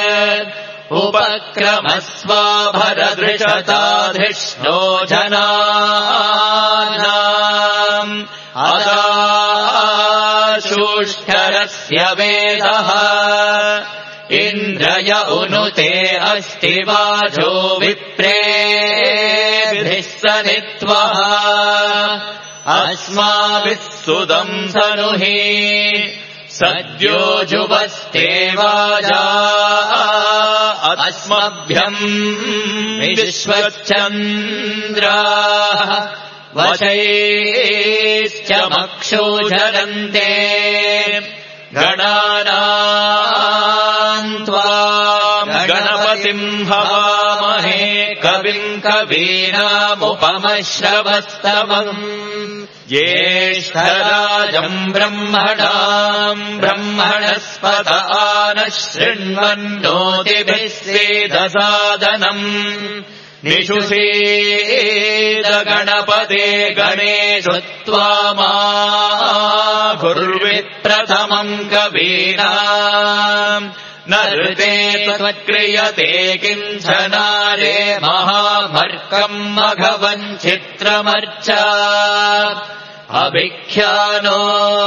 उपक्रमस्वा भरदृशताधिष्णो जनानाम् अदाशुष्ठरस्य वेदः इन्द्रय उनुते अस्ति वाजो विप्रेभिः सनित्वः अस्माभिः सुदम् सनुहि सद्यो जुवस्ते वाजा अस्मभ्यम् विश्वचन्द्राः वशैश्च मक्षोजरन्ते गणानाम् त्वाम् गणपतिम् हवामहे कविम् कवीनामुपमश्रवस्तमम् ज्येष्ठराजम् ब्रह्मणाम् ब्रह्मणस्पत नः शृण्वन्नोतिभिः सेदसादनम् निषुषेद गणपते गणेषु त्वामाहुर्विप्रथमम् कवीनाम् न ऋते त्वत्क्रियते किञ्चनारे महामर्कम् मघवञ्चित्रमर्चा अभिख्यानो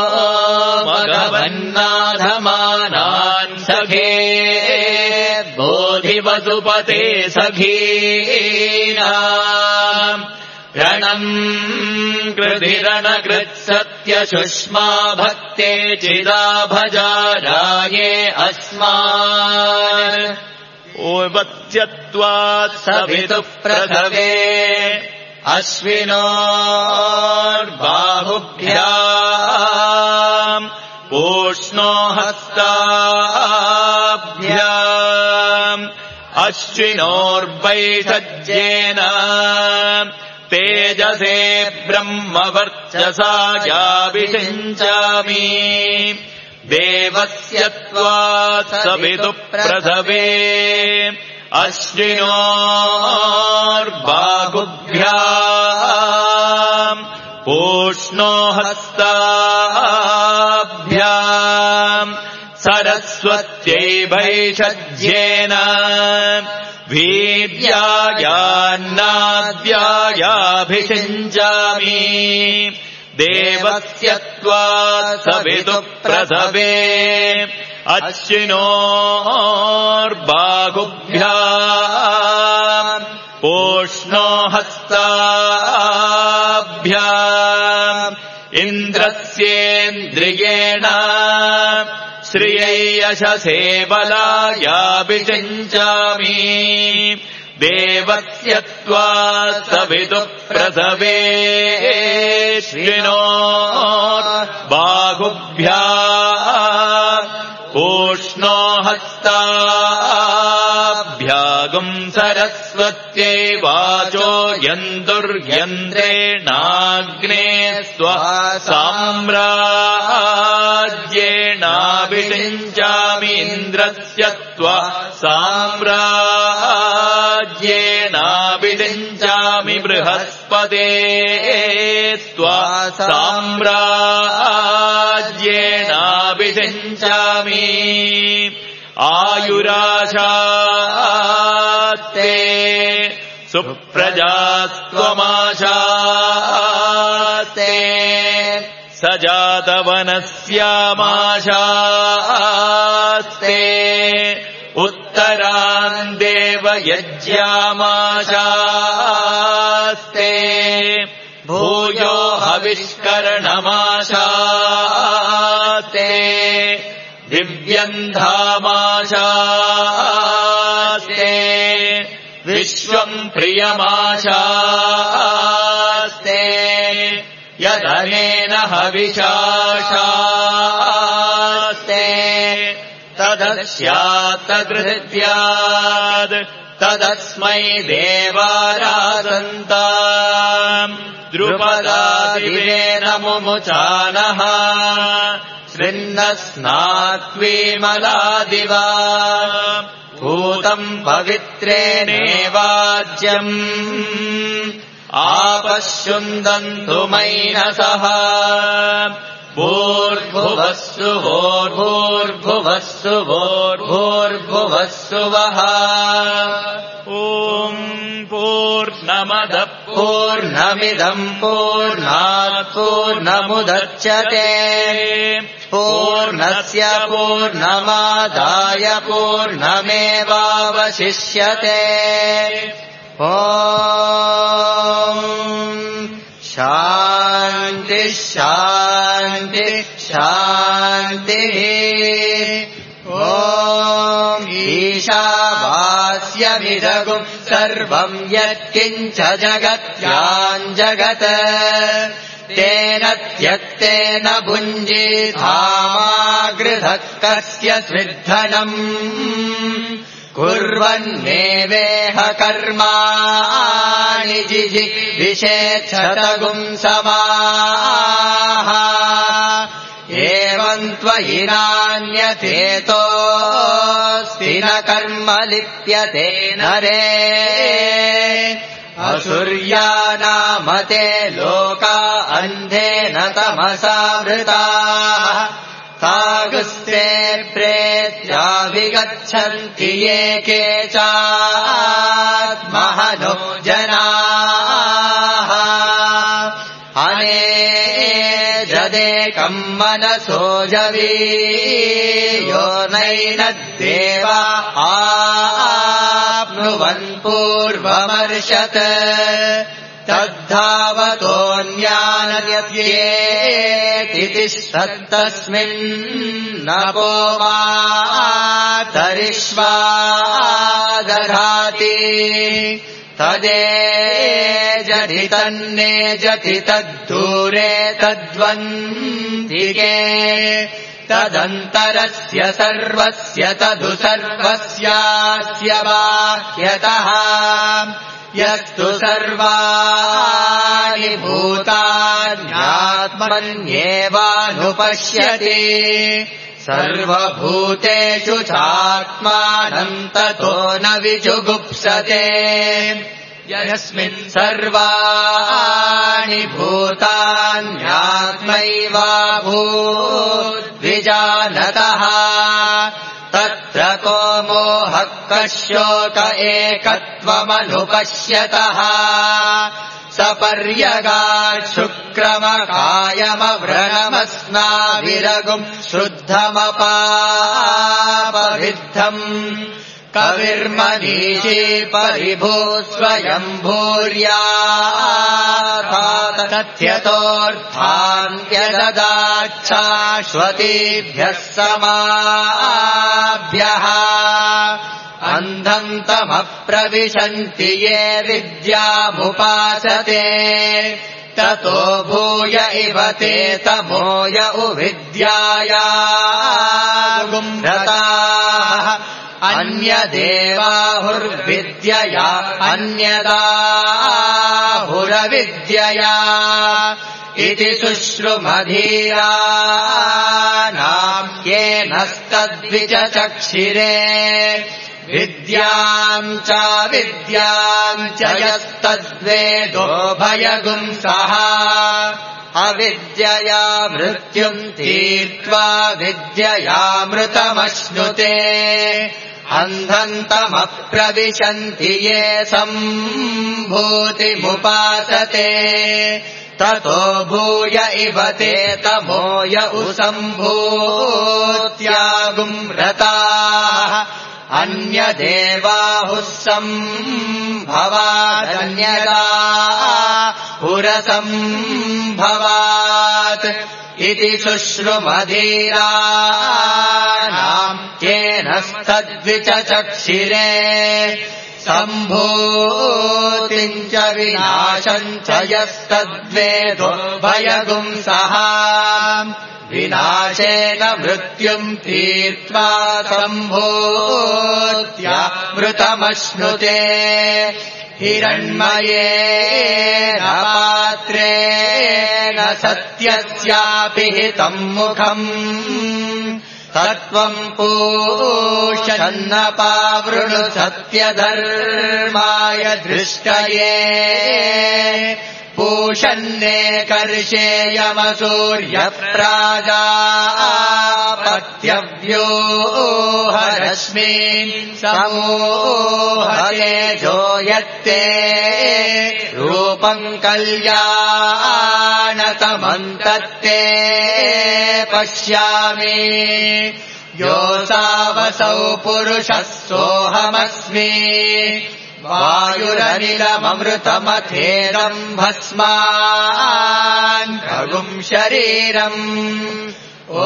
मघवन्नाधमानान् सखे बोधिवसुपते सखीनाम् रणम् कृधिरणकृत्सत्यशुष्मा भक्ते चिदा भजाराये अस्मान् ओवत्यत्वात् सवितुः प्रथवे अश्विनोर्बाहुभ्याम् पूष्णो हस्ताभ्याम् अश्विनोर्वैषज्येन तेजसे ब्रह्मवर्चसा याभिषिञ्चामि देवस्य त्वात् सवितुः प्रथवे अश्विनोर्बाहुभ्याम् पूष्णो हस्ताभ्याम् सरस्वत्यै वैषज्येन वीर्यायान्नाद्यायाभिषिञ्चामि देवस्य त्वात् सवितुः प्रथवे अश्विनोर्बाहुभ्याम् पूष्णो हस्ताभ्याम् इन्द्रस्येन्द्रियेण श्रियै यशसे बलायाभिषिञ्चामि देवस्य त्वात् सवितुः प्रथवे श्विनोर्बाहुभ्याम् पूष्णो हस्ताभ्यागुम् सरस्वत्यै वाचो यन्तुर्यन्त्रेणाग्ने स्वः साम्राज्येनाभिषिञ्चामि इन्द्रस्य त्वा साम्राज्येनाभिषिञ्चामि बृहस्पते त्वा साम्राज्येनाभिषिञ्चामि आयुराशास्ते सुप्रजास्त्वमाशास्ते सजातवनस्यामाशास्ते उत्तरान् देवयज्ञामाशास्ते भूयो हविष्करणमाशास्ते दिव्यन्धामाशास्ते विश्वम् प्रियमाशास्ते यदनेन हविषाशास्ते तद यदस्यात्तदृद्याद् तदस्मै देवारासन्ताम् द्रुपदादिवेन मुमुचानः शृण्वस्नात्वीमलादिवा भूतम् पवित्रेणेवाज्यम् आपश्युन्दन्तु मैनसः भूर्भुवस्सु भोर्भूर्भुवस्सु भोर्भूर्भुवस्सु वः ॐ पूर्णमदः पूर्णमिदम् पूर्णात् पूर्णमुदच्यते पूर्णस्य पूर्णमादाय पूर्णमेवावशिष्यते ॐ शान्ति शान्ति शान्तिः ॐ ईशावास्यमिदगुम् सर्वम् यत्किञ्च जगत्याम् जगत् तेन त्यक्तेन भुञ्जीधामागृधः कस्य स्विद्धनम् कुर्वन्नेवेह कर्माणि जिजीविषेच्छतगुम् समाः एवम् त्वयि नान्यथेतोऽस्ति न कर्म लिप्यते नरे असुर्यानामते लोका अन्धेन तमसावृताः तागुस्ते प्रेत्याभिगच्छन्ति ये केचात्महनो जनाः अनेजदेकम् मनसो जवीयो नैनद्देवा आप्नुवन् पूर्वमर्षत् तद्धावतोऽन्यानयत्येति तत्तस्मिन्नपो मातरिष्वा दधाति तदेजति तन्नेजति तद्दूरे तद्वन्दिके तदन्तरस्य सर्वस्य तदु सर्वस्यास्य बाह्यतः यस्तु सर्वाणि भूतान्यात्मन्येवानुपश्यति सर्वभूतेषु चात्मानम् ततो न विजुगुप्सते यस्मिन् सर्वाणि भूतान्यात्मैवाभूद्विजानतः तत्र को मोहः कशोक एकत्वमनुपश्यतः सपर्यगात् शुक्रमकायमव्रणमस्नाविरगुम् शुद्धमपापविद्धम् कविर्मनीषी परिभू स्वयम् भूर्याथातथ्यतोऽर्थान्त्यददाच्छाश्वतीभ्यः समाभ्यः अन्धम् तमप्रविशन्ति ये विद्यामुपासते ततो भूय इव ते तमोय उविद्यायागुम् रताः अन्यदेवाहुर्विद्यया अन्यदाहुरविद्यया इति शुश्रुमधीराणाम् येनस्तद्विचचक्षिरे विद्याम् च विद्याम् च यस्तद्वेदोभयगुम् सः अविद्यया मृत्युम् तीर्त्वा विद्ययामृतमश्नुते अन्धन्तमप्रविशन्ति ये सम्भूतिमुपासते ततो भूय इव ते तमोय उसम्भूत्यागुम् रताः अन्यदेवाहुः सम्भवादन्यदाहुरसम्भवात् इति शुश्रुमधीराणाम् येनस्तद्विचचक्षिरे सम्भूतिम् च विनाशम् च यस्तद्वेदो भयगुंसः विनाशेन मृत्युम् तीर्त्वा सम्भूत्यामृतमश्नुते हिरण्मयेन पात्रेण सत्यस्यापि हितम् मुखम् तत्त्वम् पूषन्नपावृणु सत्यधर्माय दृष्टये पूषन्ने कर्षेयमसूर्यप्राजापत्यव्योहरश्मीन् समूहतेजो यत्ते रूपम् कल्याणतमन्तत्ते पश्यामि योऽसावसौ पुरुषः सोऽहमस्मि वायुरनिलममृतमथेदम् भस्मान् भगुम् शरीरम् ॐ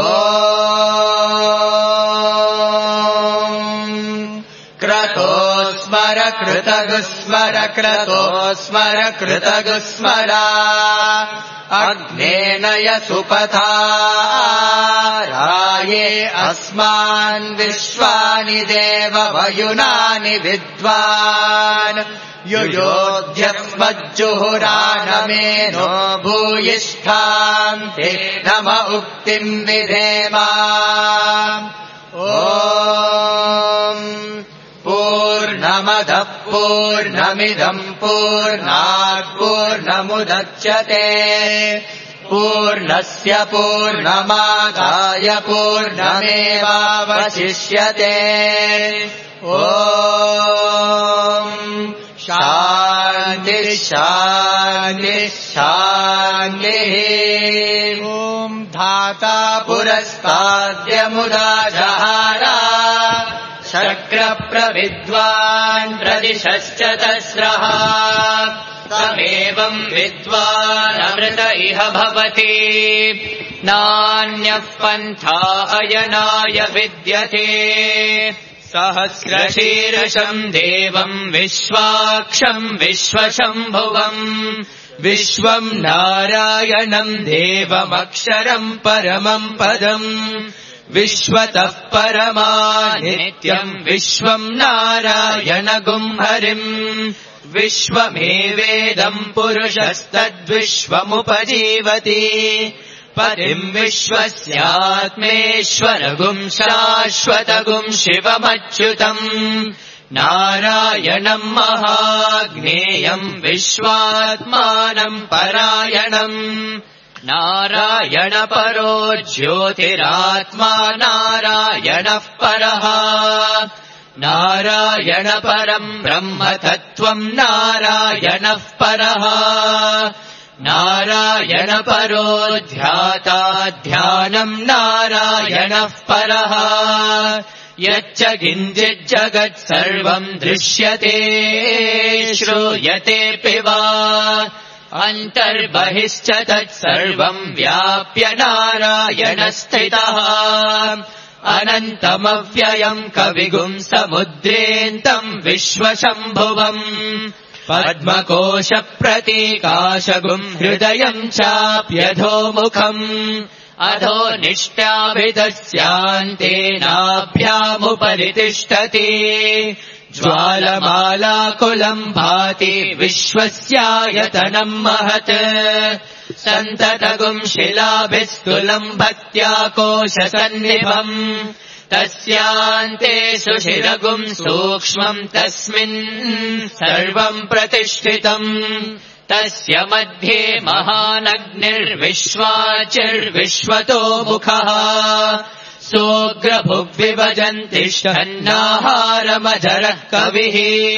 क्रतो स्मर कृतगुस्मर क्रतो स्मर कृतगुस्मरा अग्नेन यसुपथा राये अस्मान् विश्वानि देव वयुनानि विद्वान् युयोध्यस्मज्जुहुरानमेनो भूयिष्ठाम् ते नम उक्तिम् विधेमा ॐ पूर्णमदः पूर्णमिदम् पूर्णात् पूर्णमुदच्यते पूर्णस्य पूर्णमादाय पूर्णमेवावशिष्यते ॐ शान्तिः शान्तिः शान्तिः ॐ धाता पुरस्ताद्यमुदा जहारा शक्रप्रविद्वान् प्रदिशश्च तस्रः तमेवम् विद्वानमृत इह भवति नान्यः पन्था अयनाय विद्यते सहस्रशीर्षम् देवम् विश्वाक्षम् विश्वशम्भुवम् विश्वम् नारायणम् देवमक्षरम् परमम् पदम् विश्वतः परमानित्यम् विश्वम् नारायणगुम् हरिम् विश्वमेवेदम् पुरुषस्तद्विश्वमुपजीवति पतिम् विश्वस्यात्मेश्वरगुम् शाश्वतगुम् शिवमच्युतम् नारायणम् महाज्ञेयम् विश्वात्मानम् परायणम् नारायण परो ज्योतिरात्मा नारायणः परः नारायण परम् ब्रह्म तत्त्वम् नारायणः परः नारायण परो ध्याता ध्यानम् नारायणः परः यच्च किञ्चिज्जगत् सर्वम् दृश्यते श्रूयतेऽपि वा अन्तर्बहिश्च तत्सर्वम् व्याप्य नारायणस्थितः अनन्तमव्ययम् कविगुम् समुद्रेऽन्तम् विश्वशम्भुवम् पद्मकोशप्रतीकाशगुम् हृदयम् चाप्यधोमुखम् अधो निष्टाभिदस्यान्तेनाभ्यामुपरि तिष्ठति ज्वालमालाकुलम् भाति विश्वस्यायतनम् महत् सन्ततगुम् शिलाभिस्तुलम् भक्त्याकोशसन्निभम् तस्यान्ते सुशिरगुम् सूक्ष्मम् तस्मिन् सर्वम् प्रतिष्ठितम् तस्य मध्ये महानग्निर्विश्वाचिर्विश्वतो मुखः सोऽग्रभुग्विभजन्तिष्ठन्नाहारमजरः कविः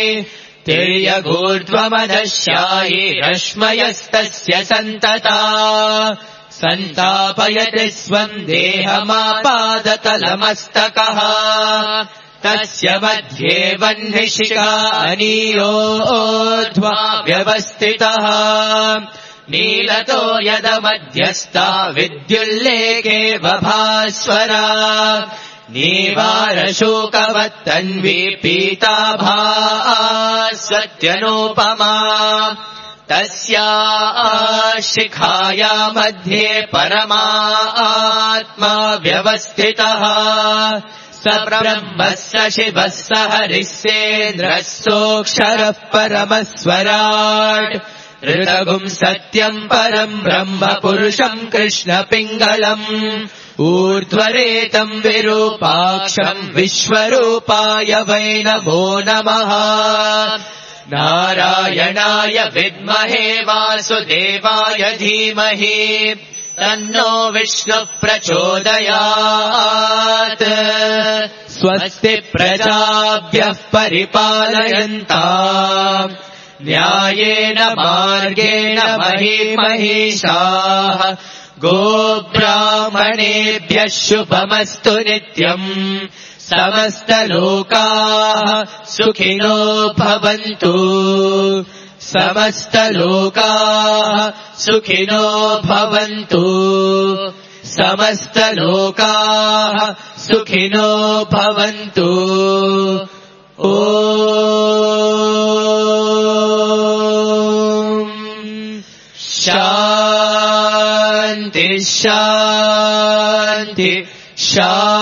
तिर्यगूर्ध्वमधश्यायि रश्मयस्तस्य सन्तापयति स्वम् देहमापादतलमस्तकः तस्य मध्ये वह्निशिखा अनीयोऽध्वा व्यवस्थितः नीलतो यदमध्यस्था विद्युल्लेखे भास्वरा नीवारशोकवत्तन्वी पीताभा सत्यनोपमा तस्या शिखाया मध्ये परमात्मा व्यवस्थितः स ब्रह्मः स शिवः स हरिः सेन्द्रः सोऽक्षरः परमस्वराट् ऋतगुम् सत्यम् परम् ब्रह्म पुरुषम् कृष्णपिङ्गलम् ऊर्ध्वरेतम् विरूपाक्षम् विश्वरूपाय वै नमो नमः नारायणाय विद्महे वासुदेवाय धीमहि तन्नो विष्णुः प्रचोदयात् स्वस्ति प्रजाभ्यः परिपालयन्ताम् न्यायेन मार्गेण महीं महिषाः गोब्राह्मणेभ्यः शुभमस्तु नित्यम् समस्तलोकाः सुखिनो भवन्तु समस्तलोकाः सुखिनो भवन्तु समस्तलोकाः सुखिनो भवन्तु ॐ शान्ति शान्ति शान्ति